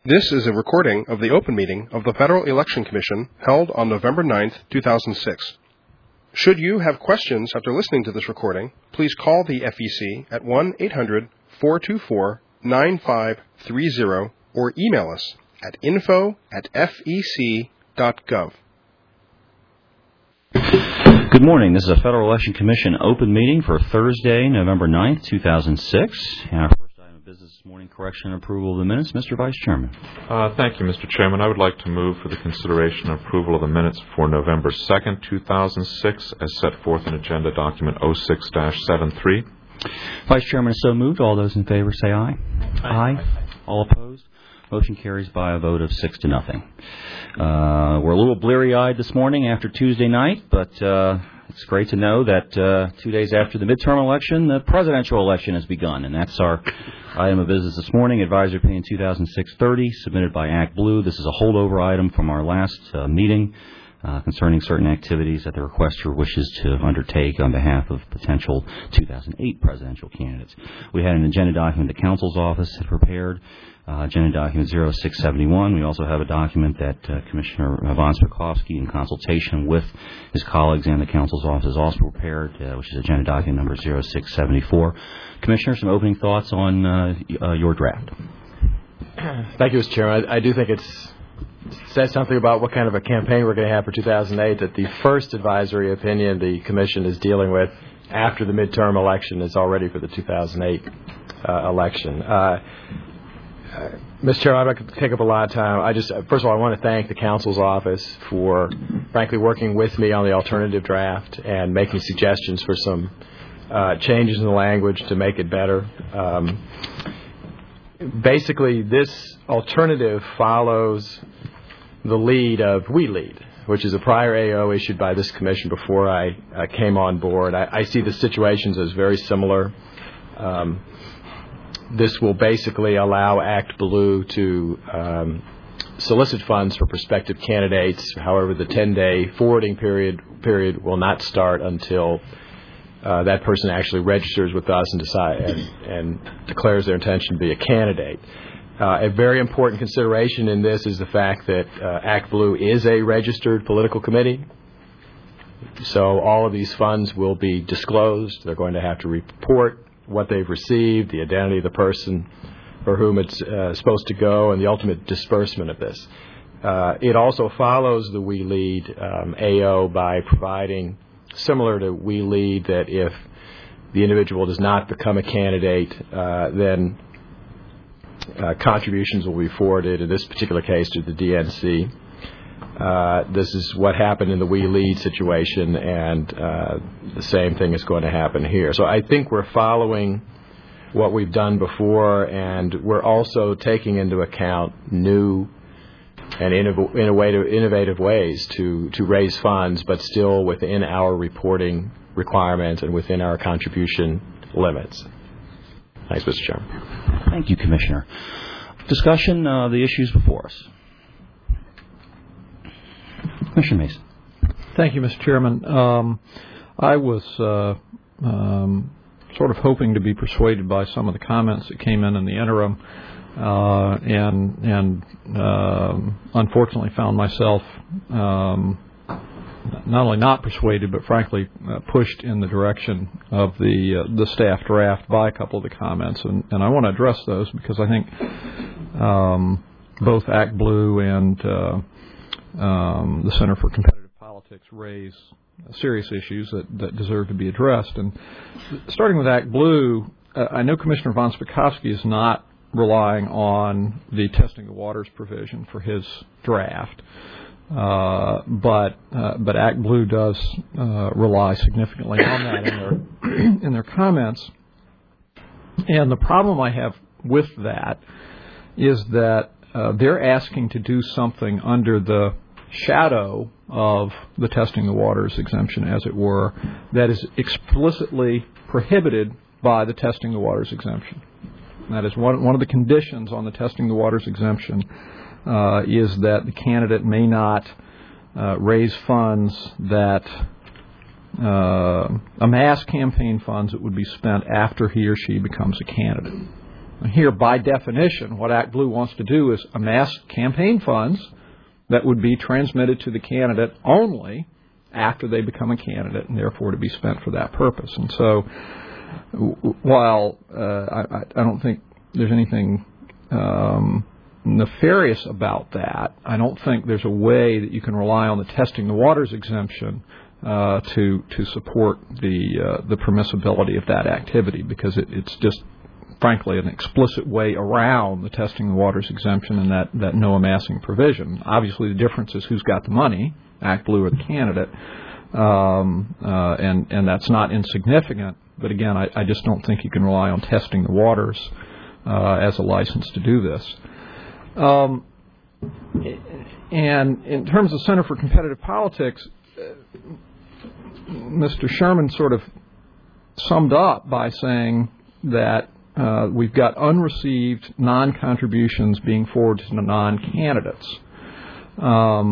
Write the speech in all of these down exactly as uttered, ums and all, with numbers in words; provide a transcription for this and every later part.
This is a recording of the open meeting of the Federal Election Commission held on November ninth, two thousand six. Should you have questions after listening to this recording, please call the F E C at one eight hundred, four two four, nine five three zero or email us at info at fec dot gov. Good morning. This is a Federal Election Commission open meeting for Thursday, November ninth, two thousand six. And our first item of business this morning, correction and approval of the minutes. Mister Vice Chairman. Uh, thank you, Mister Chairman. I would like to move for the consideration and approval of the minutes for November second, two thousand six, as set forth in Agenda Document oh six dash seventy-three. Vice Chairman is so moved. All those in favor say aye. Aye. Aye. All opposed? Motion carries by a vote of six to nothing. Uh, we're a little bleary-eyed this morning after Tuesday night, but uh, it's great to know that uh, two days after the midterm election, the presidential election has begun, and that's our item of business this morning, Advisory Opinion two thousand six thirty, submitted by ActBlue. This is a holdover item from our last uh, meeting uh, concerning certain activities that the requester wishes to undertake on behalf of potential two thousand eight presidential candidates. We had an agenda document the Council's office had prepared. Uh, agenda document oh six seventy-one. We also have a document that uh, Commissioner Von Spakovsky, in consultation with his colleagues and the Council's office, has also prepared, uh, which is agenda document number oh six seventy-four. Commissioner, some opening thoughts on uh, uh, your draft. Thank you, Mister Chairman. I, I do think it's, it says something about what kind of a campaign we're going to have for two thousand eight, that the first advisory opinion the Commission is dealing with after the midterm election is already for the two thousand eight uh, election. Uh, Uh, Mister Chair, I'm not going to take up a lot of time. I just, first of all, I want to thank the Council's office for, frankly, working with me on the alternative draft and making suggestions for some uh, changes in the language to make it better. Um, basically, this alternative follows the lead of We Lead, which is a prior A O issued by this Commission before I uh, came on board. I, I see the situations as very similar. Um, This will basically allow ActBlue to um, solicit funds for prospective candidates. However, the ten-day forwarding period period will not start until uh, that person actually registers with us and decide and, and declares their intention to be a candidate. Uh, a very important consideration in this is the fact that uh, ActBlue is a registered political committee. So all of these funds will be disclosed. They're going to have to report what they've received, the identity of the person for whom it's uh, supposed to go, and the ultimate disbursement of this. Uh, it also follows the We Lead um, A O by providing, similar to We Lead, that if the individual does not become a candidate, uh, then uh, contributions will be forwarded, in this particular case, to the D N C. Uh, this is what happened in the We Lead situation, and uh, the same thing is going to happen here. So I think we're following what we've done before, and we're also taking into account new and innov- innovative, innovative ways to, to raise funds, but still within our reporting requirements and within our contribution limits. Thanks, Mister Chairman. Thank you, Commissioner. Discussion of the issues before us. Commissioner Mason. Thank you, Mister Chairman. Um, I was uh, um, sort of hoping to be persuaded by some of the comments that came in in the interim, uh, and and uh, unfortunately found myself um, not only not persuaded, but frankly uh, pushed in the direction of the uh, the staff draft by a couple of the comments, and, and I want to address those because I think um, both ActBlue and uh, Um, the Center for Competitive Politics raise serious issues that, that deserve to be addressed. And starting with ActBlue, uh, I know Commissioner Von Spakovsky is not relying on the testing the waters provision for his draft, uh, but uh, but ActBlue does uh, rely significantly on that in their in their comments. And the problem I have with that is that uh, they're asking to do something under the shadow of the testing the waters exemption, as it were, that is explicitly prohibited by the testing the waters exemption. That is one, one of the conditions on the testing the waters exemption uh, is that the candidate may not uh, raise funds that uh, amass campaign funds that would be spent after he or she becomes a candidate. Here, by definition, what ActBlue wants to do is amass campaign funds that would be transmitted to the candidate only after they become a candidate, and therefore to be spent for that purpose. And so, while uh, I, I don't think there's anything um, nefarious about that, I don't think there's a way that you can rely on the testing the waters exemption uh, to to support the uh, the permissibility of that activity, because it, it's just, frankly, an explicit way around the testing the waters exemption and that, that no amassing provision. Obviously, the difference is who's got the money, ActBlue or the candidate, um, uh, and, and that's not insignificant. But again, I, I just don't think you can rely on testing the waters uh, as a license to do this. Um, and in terms of Center for Competitive Politics, uh, Mister Sherman sort of summed up by saying that Uh, we've got unreceived non-contributions being forwarded to non-candidates, um,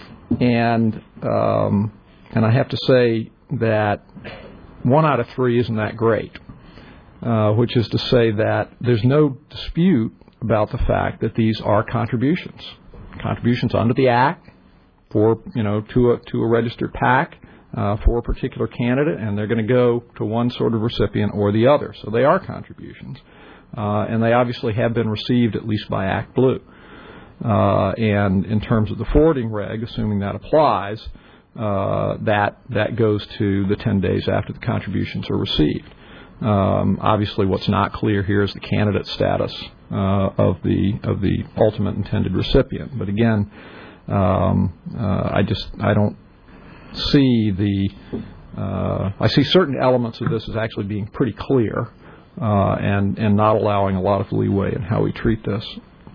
and um, and I have to say that one out of three isn't that great. Uh, which is to say that there's no dispute about the fact that these are contributions, contributions under the Act for you know to a to a registered PAC. Uh, for a particular candidate, and they're going to go to one sort of recipient or the other. So they are contributions, uh, and they obviously have been received at least by ActBlue. Uh, and in terms of the forwarding reg, assuming that applies, uh, that that goes to the ten days after the contributions are received. Um, obviously, what's not clear here is the candidate status uh, of the of the ultimate intended recipient. But again, um, uh, I just I don't. see the uh, I see certain elements of this as actually being pretty clear uh, and and not allowing a lot of leeway in how we treat this.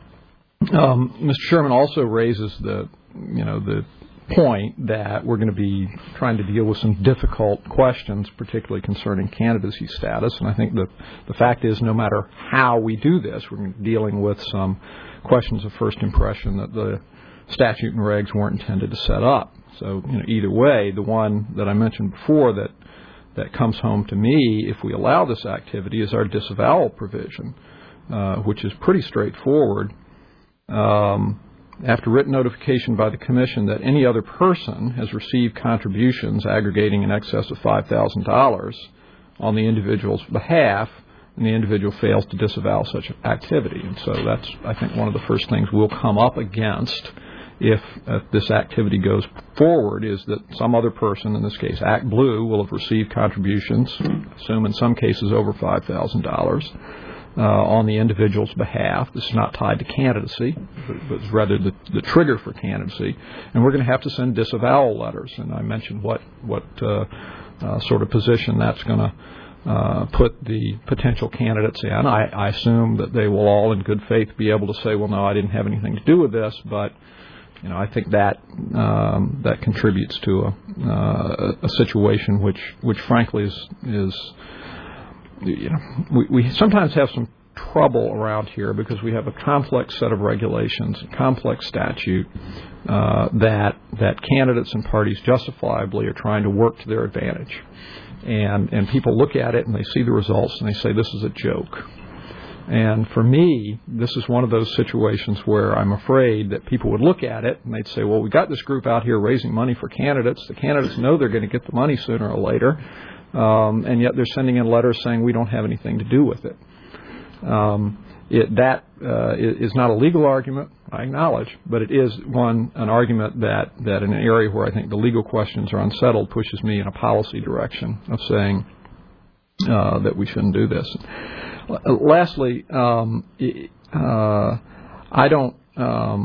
Um, Mister Sherman also raises the you know the point that we're going to be trying to deal with some difficult questions, particularly concerning candidacy status. And I think the the fact is, no matter how we do this, we're dealing with some questions of first impression that the statute and regs weren't intended to set up. So, you know, either way, the one that I mentioned before that that comes home to me, if we allow this activity, is our disavowal provision, uh, which is pretty straightforward. Um, after written notification by the Commission that any other person has received contributions aggregating in excess of five thousand dollars on the individual's behalf, and the individual fails to disavow such activity. And so that's, I think, one of the first things we'll come up against if uh, this activity goes forward, is that some other person, in this case ActBlue, will have received contributions, assume in some cases over five thousand dollars, uh, on the individual's behalf. This is not tied to candidacy, but, but it's rather the, the trigger for candidacy. And we're going to have to send disavowal letters. And I mentioned what, what uh, uh, sort of position that's going to uh, put the potential candidates in. I, I assume that they will all in good faith be able to say, well, no, I didn't have anything to do with this, but You know, I think that um, that contributes to a, uh, a situation which, which frankly is is you know we, we sometimes have some trouble around here because we have a complex set of regulations, a complex statute uh, that that candidates and parties justifiably are trying to work to their advantage, and and people look at it and they see the results and they say this is a joke. And for me, this is one of those situations where I'm afraid that people would look at it and they'd say, well, we got this group out here raising money for candidates. The candidates know they're going to get the money sooner or later, um, and yet they're sending in letters saying we don't have anything to do with it. Um, it that uh, is not a legal argument, I acknowledge, but it is one an argument that, that in an area where I think the legal questions are unsettled pushes me in a policy direction of saying uh, that we shouldn't do this. Lastly, um, uh, I don't um,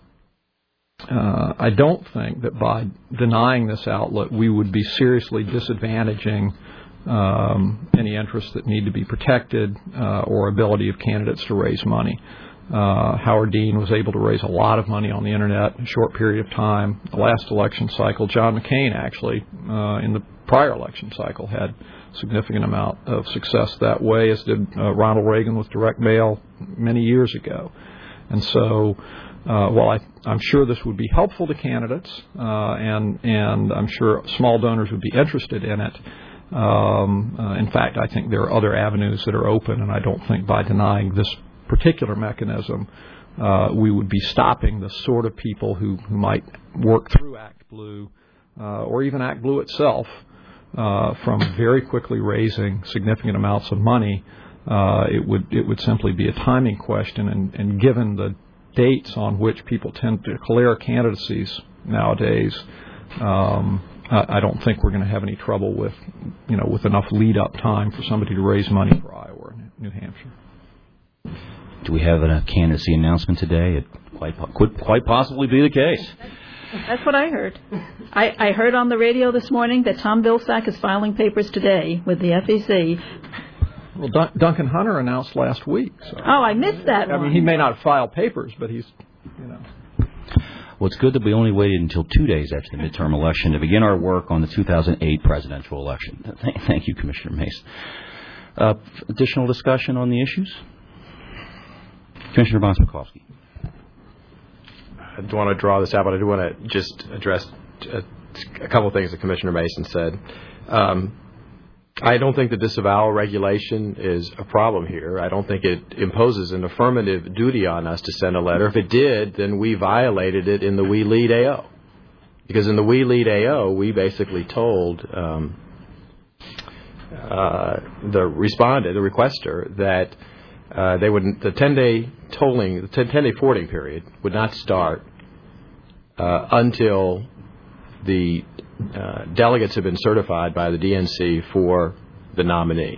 uh, I don't think that by denying this outlet we would be seriously disadvantaging um, any interests that need to be protected uh, or ability of candidates to raise money. Uh, Howard Dean was able to raise a lot of money on the Internet in a short period of time. The last election cycle, John McCain actually, uh, in the prior election cycle, had significant amount of success that way, as did uh, Ronald Reagan with direct mail many years ago. And so uh, while I, I'm sure this would be helpful to candidates, uh, and and I'm sure small donors would be interested in it, Um, uh, in fact, I think there are other avenues that are open, and I don't think by denying this particular mechanism, uh, we would be stopping the sort of people who, who might work through Act Blue uh, or even Act Blue itself uh, from very quickly raising significant amounts of money. Uh, it would it would simply be a timing question, and, and given the dates on which people tend to declare candidacies nowadays, um, I, I don't think we're going to have any trouble with, you know, with enough lead-up time for somebody to raise money for Iowa and New Hampshire. Do we have a candidacy announcement today? It quite could quite possibly be the case. That's what I heard. I, I heard on the radio this morning that Tom Vilsack is filing papers today with the F E C. Well, Dun- Duncan Hunter announced last week. So. Oh, I missed that I one. mean, he may not file papers, but he's, you know. Well, it's good that we only waited until two days after the midterm election to begin our work on the two thousand eight presidential election. Th- thank you, Commissioner Mace. Uh, additional discussion on the issues? Commissioner Von-Spakovsky. I don't want to draw this out, but I do want to just address a, a couple of things that Commissioner Mason said. Um, I don't think the disavowal regulation is a problem here. I don't think it imposes an affirmative duty on us to send a letter. If it did, then we violated it in the We Lead A O. Because in the We Lead A O, we basically told um, uh, the respondent, the requester, that uh, they would the ten-day tolling, the ten-day forwarding period would not start uh, until the Uh, delegates have been certified by the D N C for the nominee.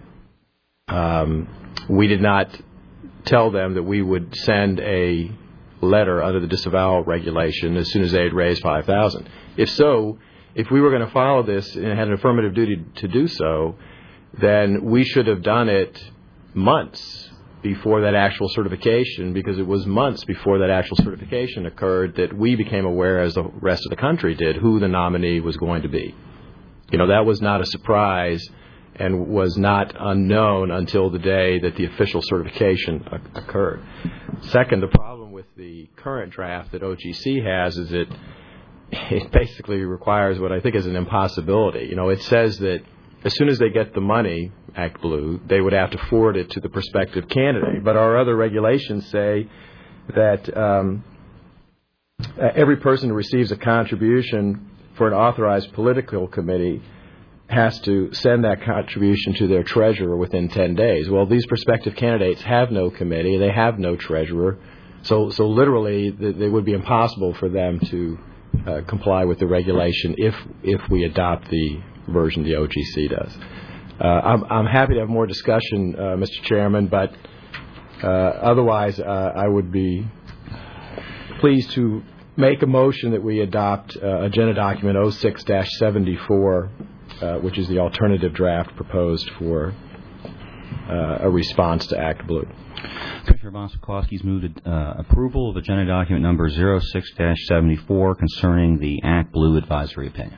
Um, we did not tell them that we would send a letter under the disavowal regulation as soon as they had raised five thousand dollars. If so, if we were going to follow this and had an affirmative duty to do so, then we should have done it months before that actual certification, because it was months before that actual certification occurred that we became aware, as the rest of the country did, who the nominee was going to be. You know, that was not a surprise and was not unknown until the day that the official certification occurred. Second, the problem with the current draft that O G C has is that it basically requires what I think is an impossibility. You know, it says that as soon as they get the money, Act Blue, they would have to forward it to the prospective candidate. But our other regulations say that um, every person who receives a contribution for an authorized political committee has to send that contribution to their treasurer within ten days. Well, these prospective candidates have no committee. They have no treasurer. So, so literally, it would be impossible for them to uh, comply with the regulation if if we adopt the version the O G C does. Uh, I'm, I'm happy to have more discussion, uh, Mister Chairman, but uh, otherwise uh, I would be pleased to make a motion that we adopt uh, Agenda Document oh six dash seventy-four, uh, which is the alternative draft proposed for uh, a response to Act Blue. Commissioner Von-Spakovsky's moved uh, approval of Agenda Document Number oh six dash seventy-four concerning the Act Blue advisory opinion.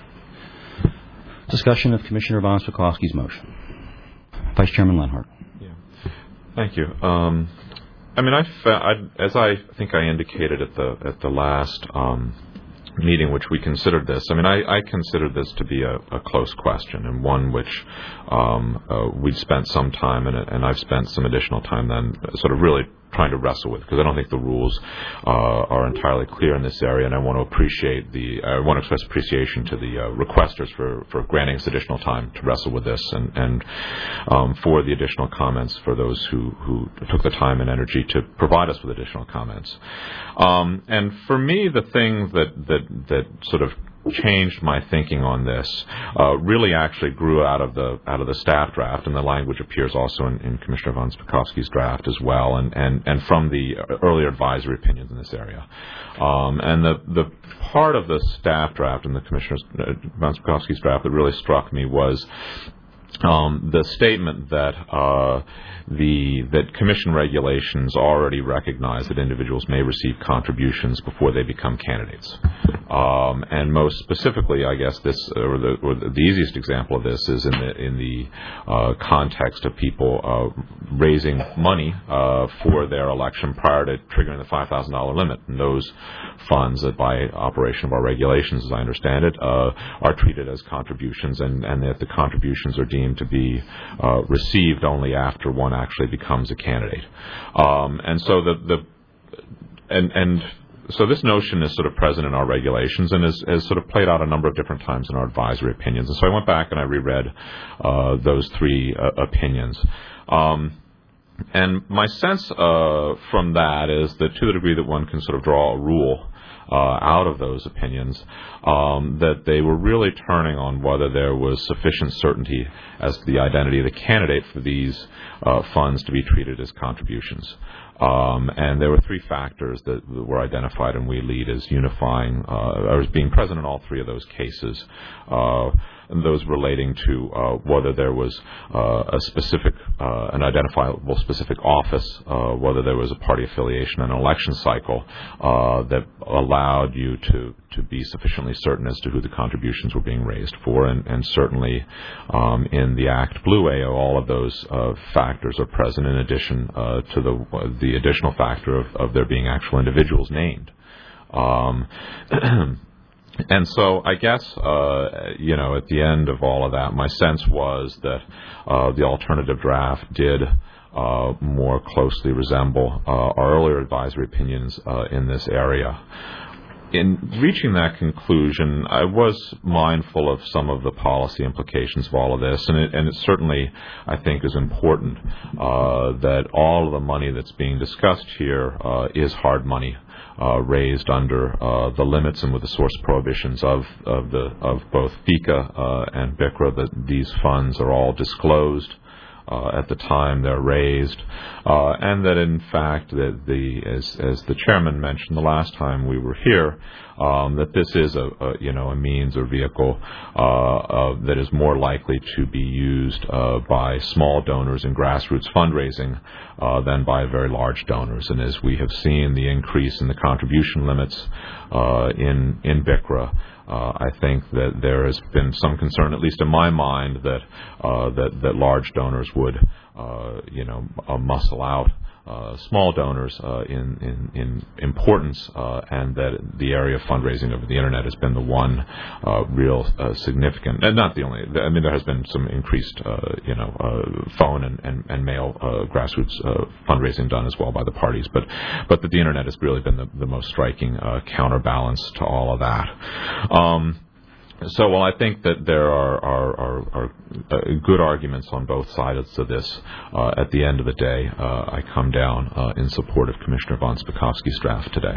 Discussion of Commissioner Von-Spakovsky's motion. Vice Chairman Lenhart. Yeah. Thank you. Um, I mean, I, I, as I think I indicated at the at the last um, meeting, which we considered this. I mean, I, I considered this to be a, a close question, and one which um, uh, we'd spent some time in it, and I've spent some additional time then, sort of really trying to wrestle with, because I don't think the rules uh, are entirely clear in this area, and I want to appreciate the I want to express appreciation to the uh, requesters for, for granting us additional time to wrestle with this, and and um, for the additional comments for those who who took the time and energy to provide us with additional comments. Um, and for me, the thing that that that sort of changed my thinking on this uh, really actually grew out of the out of the staff draft, and the language appears also in, in Commissioner Von-Spakovsky's draft as well, and, and, and from the earlier advisory opinions in this area. Um, and the the part of the staff draft and the Commissioner Von-Spakovsky's draft that really struck me was um, the statement that uh, the that commission regulations already recognize that individuals may receive contributions before they become candidates. Um, and most specifically, I guess this, or the, or the easiest example of this, is in the in the uh, context of people uh, raising money uh, for their election prior to triggering the five thousand dollars limit. And those funds, that by operation of our regulations, as I understand it, uh, are treated as contributions, and, and that the contributions are deemed to be uh, received only after one actually becomes a candidate. Um, and so the the and and. So this notion is sort of present in our regulations and is, has sort of played out a number of different times in our advisory opinions. And so I went back and I reread uh, those three uh, opinions. Um, and my sense uh, from that is that to the degree that one can sort of draw a rule uh, out of those opinions, um, that they were really turning on whether there was sufficient certainty as to the identity of the candidate for these uh, funds to be treated as contributions. Um, and there were three factors that, that were identified in We Lead as unifying, uh, or as being present in all three of those cases. Uh, and those relating to uh, whether there was uh, a specific, uh, an identifiable specific office, uh, whether there was a party affiliation and an election cycle uh, that allowed you to, to be sufficiently certain as to who the contributions were being raised for. And, and certainly um, in the Act Blue A O, all of those uh, factors are present in addition uh, to the, uh, the additional factor of, of there being actual individuals named. Um, And so I guess, uh, you know, at the end of all of that, my sense was that uh, the alternative draft did uh, more closely resemble uh, our earlier advisory opinions uh, in this area. In reaching that conclusion, I was mindful of some of the policy implications of all of this, and it, and it certainly, I think, is important uh, that all of the money that's being discussed here uh, is hard money. Uh, raised under uh, the limits and with the source prohibitions of, of the of both FICA uh, and B I C R A, that these funds are all disclosed uh, at the time they're raised, uh, and that in fact that the as as the chairman mentioned the last time we were here, um, that this is a, a you know a means or vehicle uh, uh, that is more likely to be used uh, by small donors in grassroots fundraising Uh, than by very large donors. And as we have seen the increase in the contribution limits uh, in, in B I C R A, uh, I think that there has been some concern, at least in my mind, that uh, that, that large donors would, uh, you know, uh, muscle out Uh, small donors uh, in, in, in importance, uh, and that the area of fundraising over the internet has been the one uh, real uh, significant, and not the only. I mean, there has been some increased, uh, you know, uh, phone and, and, and mail uh, grassroots uh, fundraising done as well by the parties, but but that the internet has really been the, the most striking uh, counterbalance to all of that. Um, So, well, I think that there are, are, are, are uh, good arguments on both sides of this. Uh, at the end of the day, uh, I come down uh, in support of Commissioner von Spakovsky's draft today.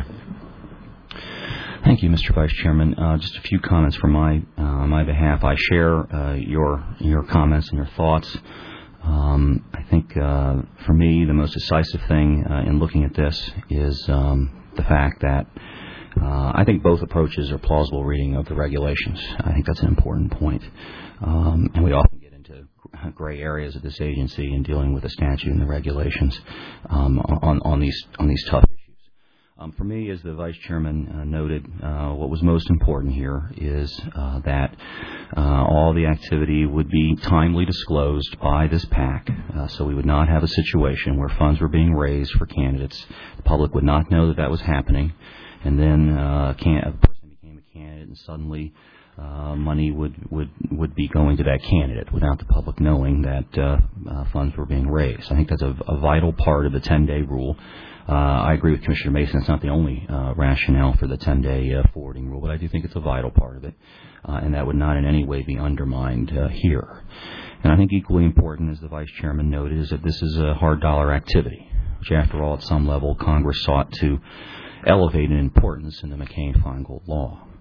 Thank you, Mister Vice Chairman. Uh, just a few comments from my uh, my behalf. I share uh, your your comments and your thoughts. Um, I think uh, for me, the most decisive thing uh, in looking at this is um, the fact that Uh, I think both approaches are plausible reading of the regulations. I think that's an important point. Um, and we often get into gray areas of this agency in dealing with the statute and the regulations um, on, on these on these tough issues. Um, for me, as the Vice Chairman uh, noted, uh, what was most important here is uh, that uh, all the activity would be timely disclosed by this PAC, uh, so we would not have a situation where funds were being raised for candidates. The public would not know that that was happening. And then uh, can, a person became a candidate, and suddenly uh, money would, would, would be going to that candidate without the public knowing that uh, uh, funds were being raised. I think that's a, a vital part of the ten-day rule. Uh, I agree with Commissioner Mason. It's not the only uh, rationale for the ten-day uh, forwarding rule, but I do think it's a vital part of it, uh, and that would not in any way be undermined uh, here. And I think equally important, as the Vice Chairman noted, is that this is a hard dollar activity, which after all, at some level, Congress sought to elevate in importance in the McCain-Feingold law.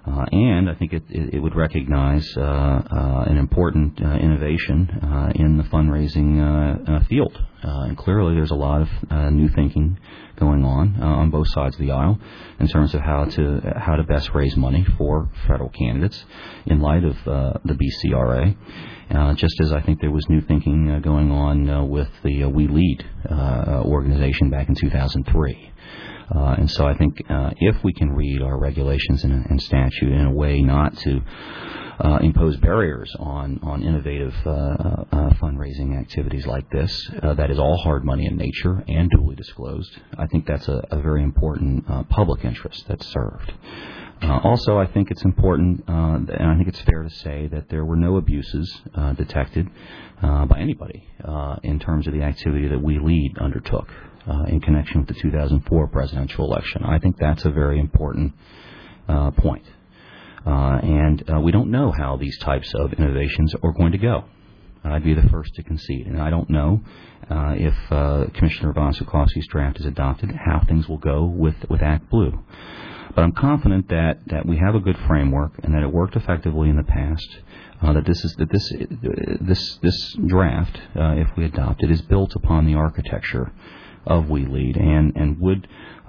Uh, and I think it, it, it would recognize uh, uh, an important uh, innovation uh, in the fundraising uh, uh, field. Uh, and clearly there's a lot of uh, new thinking going on uh, on both sides of the aisle in terms of how to how to best raise money for federal candidates in light of uh, the B C R A. Uh, just as I think there was new thinking uh, going on uh, with the uh, We Lead uh, organization back in two thousand three. Uh, and so I think uh, if we can read our regulations and, and statute in a way not to uh, impose barriers on, on innovative uh, uh, fundraising activities like this, uh, that is all hard money in nature and duly disclosed, I think that's a, a very important uh, public interest that's served. Uh, also, I think it's important, uh, and I think it's fair to say that there were no abuses uh, detected uh, by anybody uh, in terms of the activity that We Lead undertook uh, in connection with the two thousand four presidential election. I think that's a very important uh, point. Uh, and uh, we don't know how these types of innovations are going to go. I'd be the first to concede. And I don't know uh, if uh, Commissioner Von Zukoski's draft is adopted, how things will go with, with Act Blue. But I'm confident that, that we have a good framework and that it worked effectively in the past. Uh, that this is that this this this draft, uh, if we adopt it, is built upon the architecture of We Lead and and would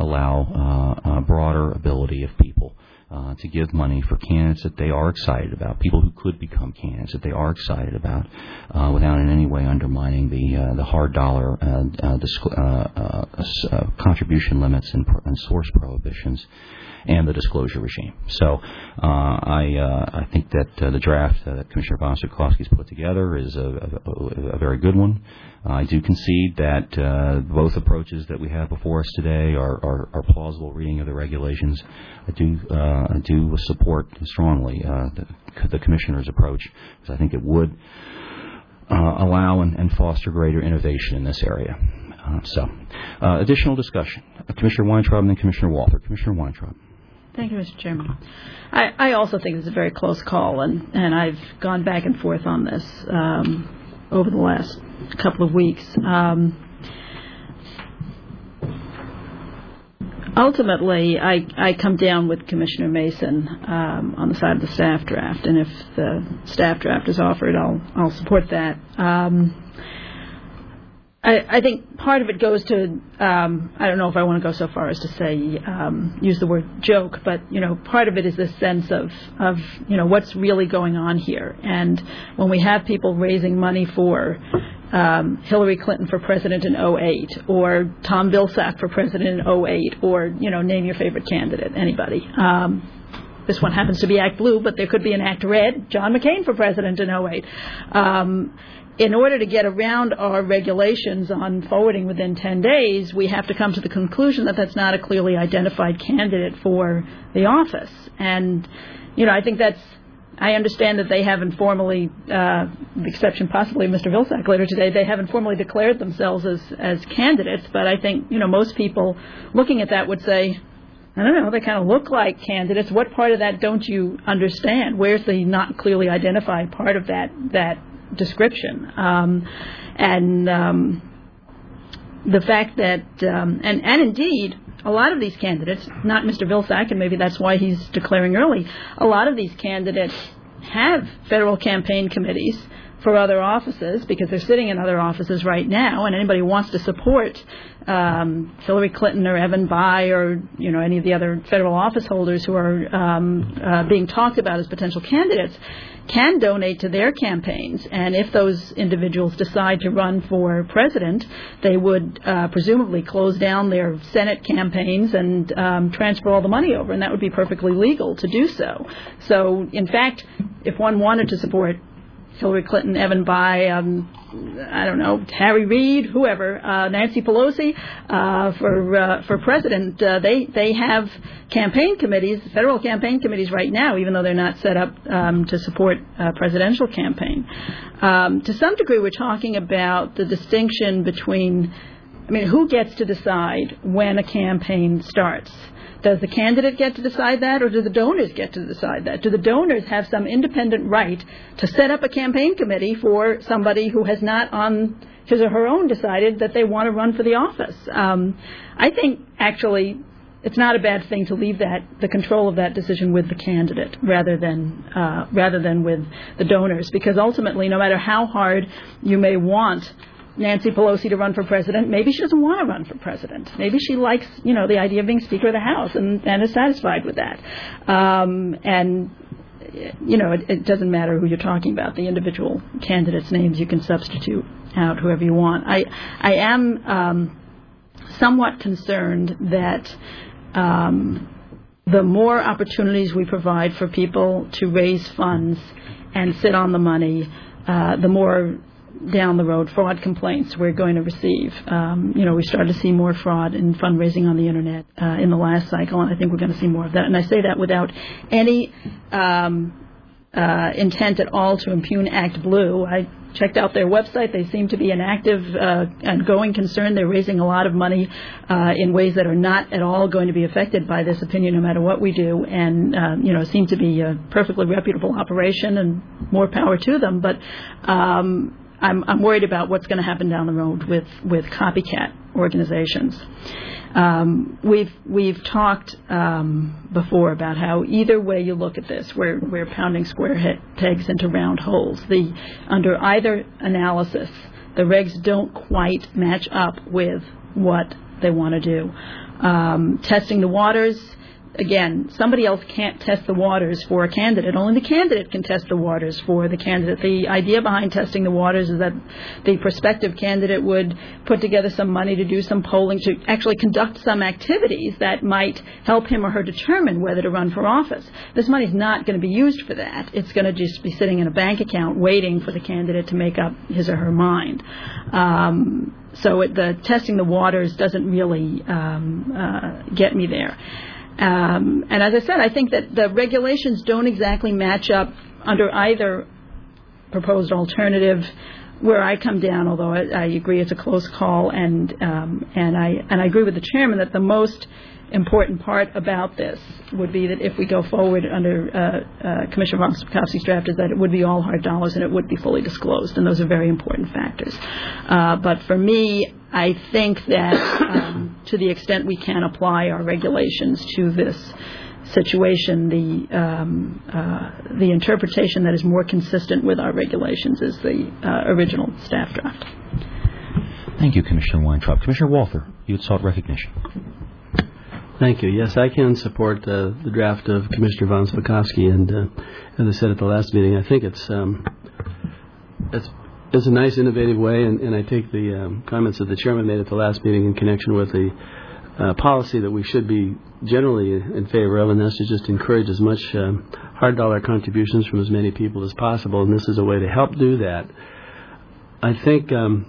allow uh, a broader ability of people uh, to give money for candidates that they are excited about, people who could become candidates that they are excited about, uh, without in any way undermining the uh, the hard dollar uh, uh, disc- uh, uh, uh, contribution limits and, pro- and source prohibitions and the disclosure regime. So uh, I uh, I think that uh, the draft uh, that Commissioner Von Zukoski's put together is a, a, a very good one. Uh, I do concede that uh, both approaches that we have before us today are, are, are plausible reading of the regulations. I do uh, I do support strongly uh, the, the Commissioner's approach, because I think it would uh, allow and, and foster greater innovation in this area. Uh, so, uh, additional discussion. Uh, Commissioner Weintraub and then Commissioner Walther. Commissioner Weintraub. Thank you, Mister Chairman. I, I also think it's a very close call, and, and I've gone back and forth on this um, over the last couple of weeks. Um, ultimately, I, I come down with Commissioner Mason um, on the side of the staff draft, and if the staff draft is offered, I'll I'll support that. Um, I, I think part of it goes to, um, I don't know if I want to go so far as to say, um, use the word joke, but, you know, part of it is this sense of, of, you know, what's really going on here. And when we have people raising money for um, Hillary Clinton for president in oh eight, or Tom Vilsack for president in oh eight, or, you know, name your favorite candidate, anybody. Um, this one happens to be Act Blue, but there could be an Act Red, John McCain for president in oh eight. Um, In order to get around our regulations on forwarding within ten days, we have to come to the conclusion that that's not a clearly identified candidate for the office. And, you know, I think that's, I understand that they haven't formally, uh, the exception possibly of Mister Vilsack later today, they haven't formally declared themselves as, as candidates, but I think, you know, most people looking at that would say, I don't know, they kind of look like candidates. What part of that don't you understand? Where's the not clearly identified part of that, that description? Um, and um, the fact that, um, and, and indeed, a lot of these candidates, not Mister Vilsack, and maybe that's why he's declaring early, a lot of these candidates have federal campaign committees for other offices, because they're sitting in other offices right now, and anybody who wants to support um, Hillary Clinton or Evan Bayh or, you know, any of the other federal office holders who are um, uh, being talked about as potential candidates can donate to their campaigns. And if those individuals decide to run for president, they would uh, presumably close down their Senate campaigns and um, transfer all the money over, and that would be perfectly legal to do so. So, in fact, if one wanted to support Hillary Clinton, Evan Bayh, um, I don't know, Harry Reid, whoever, uh, Nancy Pelosi, uh, for uh, for president, uh, they they have campaign committees, federal campaign committees right now, even though they're not set up um, to support a presidential campaign. Um, to some degree, we're talking about the distinction between, I mean, who gets to decide when a campaign starts? Does the candidate get to decide that, or do the donors get to decide that? Do the donors have some independent right to set up a campaign committee for somebody who has not on his or her own decided that they want to run for the office? Um, I think, actually, it's not a bad thing to leave that the control of that decision with the candidate rather than uh, rather than with the donors, because ultimately, no matter how hard you may want Nancy Pelosi to run for president, maybe she doesn't want to run for president. Maybe she likes, you know, the idea of being Speaker of the House and, and is satisfied with that. Um, and, you know, it, it doesn't matter who you're talking about. The individual candidates' names, you can substitute out whoever you want. I, I am um, somewhat concerned that um, the more opportunities we provide for people to raise funds and sit on the money, uh, the more down the road fraud complaints we're going to receive. Um, you know, we started to see more fraud in fundraising on the internet uh, in the last cycle, and I think we're going to see more of that. And I say that without any um, uh, intent at all to impugn Act Blue. I checked out their website. They seem to be an active uh, and going concern. They're raising a lot of money uh, in ways that are not at all going to be affected by this opinion, no matter what we do, and uh, you know, seem to be a perfectly reputable operation, and more power to them. But um, I'm, I'm worried about what's going to happen down the road with, with copycat organizations. Um, we've we've talked um, before about how either way you look at this, we're we're pounding square he- pegs into round holes. The under either analysis, the regs don't quite match up with what they want to do. Um, testing the waters. Again, somebody else can't test the waters for a candidate. Only the candidate can test the waters for the candidate. The idea behind testing the waters is that the prospective candidate would put together some money to do some polling, to actually conduct some activities that might help him or her determine whether to run for office. This money is not going to be used for that. It's going to just be sitting in a bank account waiting for the candidate to make up his or her mind. Um, so it, the testing the waters doesn't really um, uh, get me there. Um, and as I said, I think that the regulations don't exactly match up under either proposed alternative where I come down, although I, I agree it's a close call, and um, and I and I agree with the chairman that the most important part about this would be that if we go forward under uh, uh, Commissioner von Spakovsky's draft, is that it would be all hard dollars and it would be fully disclosed, and those are very important factors. Uh, but for me, I think that um, to the extent we can apply our regulations to this situation, the um, uh, the interpretation that is more consistent with our regulations is the uh, original staff draft. Thank you, Commissioner Weintraub. Commissioner Walther, you had sought recognition. Thank you. Yes, I can support uh, the draft of Commissioner von Spakovsky, and uh, as I said at the last meeting, I think it's um, it's, it's a nice, innovative way, and, and I take the um, comments that the chairman made at the last meeting in connection with the uh, policy that we should be generally in favor of, and that's to just encourage as much um, hard dollar contributions from as many people as possible, and this is a way to help do that. I think um,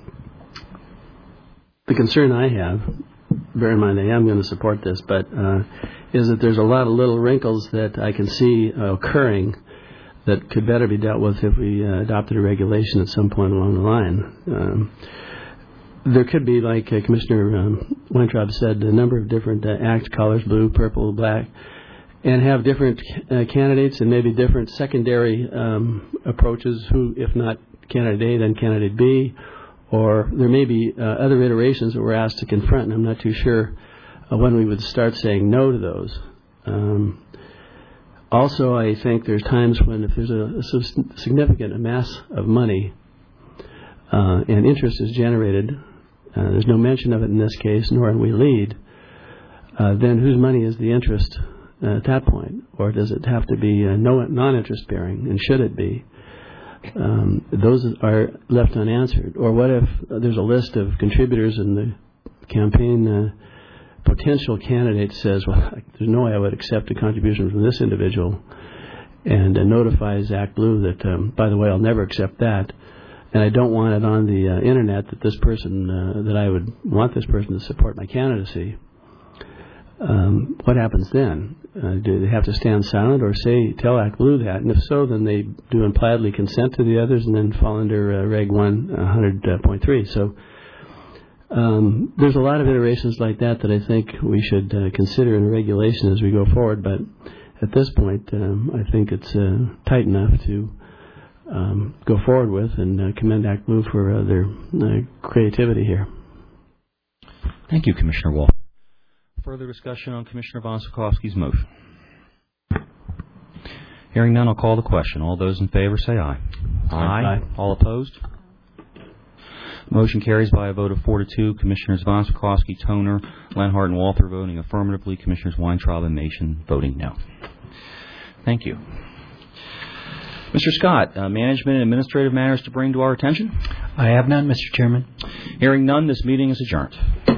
the concern I have, bear in mind I am going to support this, but uh, is that there's a lot of little wrinkles that I can see uh, occurring that could better be dealt with if we uh, adopted a regulation at some point along the line. Um, there could be, like uh, Commissioner um, Weintraub said, a number of different uh, act colors, blue, purple, black, and have different uh, candidates and maybe different secondary um, approaches, who, if not candidate A, then candidate B, or there may be uh, other iterations that we're asked to confront, and I'm not too sure uh, when we would start saying no to those. Um, also, I think there's times when if there's a, a significant amass of money uh, and interest is generated, uh, there's no mention of it in this case, nor in We Lead, uh, then whose money is the interest uh, at that point? Or does it have to be uh, no, non-interest bearing, and should it be? Um, those are left unanswered. Or what if there's a list of contributors and the campaign uh, potential candidate says, well, there's no way I would accept a contribution from this individual, and uh, notifies Act Blue that, um, by the way, I'll never accept that, and I don't want it on the uh, internet that this person, uh, that I would want this person to support my candidacy. Um, what happens then? Uh, do they have to stand silent or say, tell Act Blue that? And if so, then they do impliedly consent to the others and then fall under uh, Reg one hundred point three. So um, there's a lot of iterations like that that I think we should uh, consider in a regulation as we go forward. But at this point, um, I think it's uh, tight enough to um, go forward with, and uh, commend Act Blue for uh, their uh, creativity here. Thank you, Commissioner Walther. further discussion on Commissioner Von Spakovsky's motion? Hearing none, I'll call the question. All those in favor say aye. Aye. Aye. All opposed? Motion carries by a vote of four to two. Commissioners Von Spakovsky, Toner, Lenhart, and Walther voting affirmatively. Commissioners Weintraub and Mason voting no. Thank you. Mister Scott, uh, management and administrative matters to bring to our attention? I have none, Mister Chairman. Hearing none, this meeting is adjourned.